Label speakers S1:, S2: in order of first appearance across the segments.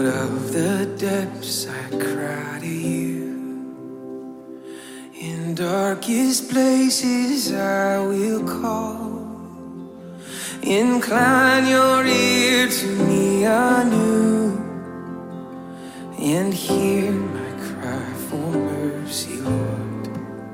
S1: Out of the depths I cry to you. In darkest places I will call. Incline your ear to me anew, and hear my cry for mercy, Lord.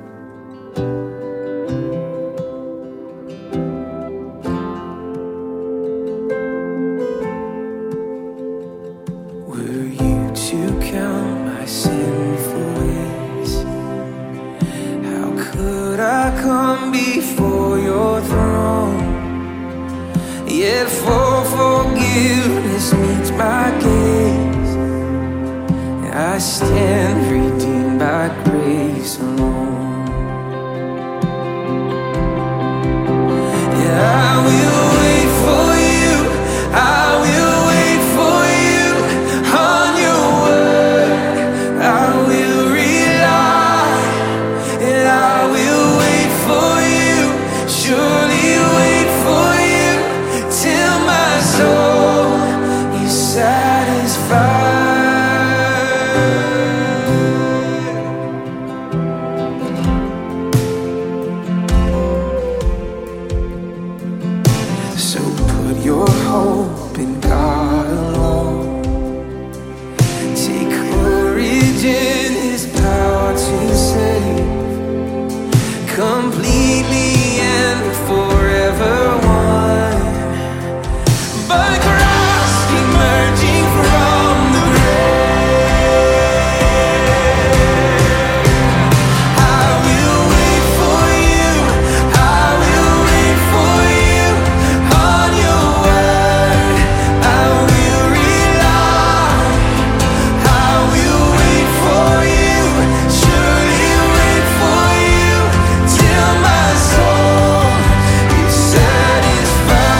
S1: Were you to count my sinful ways, how could I come before your throne? Yet for forgiveness meets my gaze, I stand redeemed by grace alone. Yeah, I will wait for you, I will wait for you on your word. I will rely, and I will wait for you, surely wait for you, till my soul is satisfied. So put your hope in God alone. Take courage in His power to save, completely and forever one. By Christ emerging from the grave, I will wait for you, I will wait for you on your word. I will rely, I will wait for you, surely wait for you, till my soul is satisfied.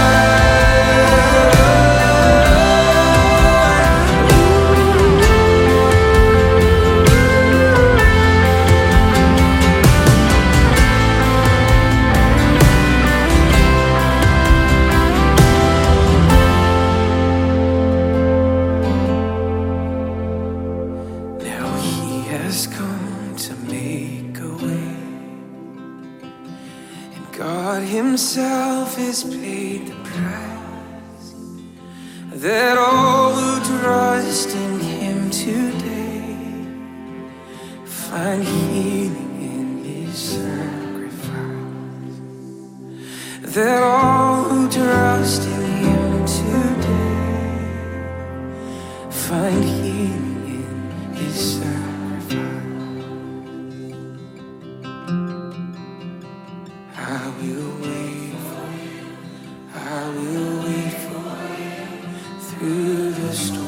S1: Now He has come to make a way, and God Himself has paid the price, that all who trust in Him today find healing in His sacrifice, that all who trust in Him today find healing in His sacrifice. I will wait for you, I will wait for you through the storm.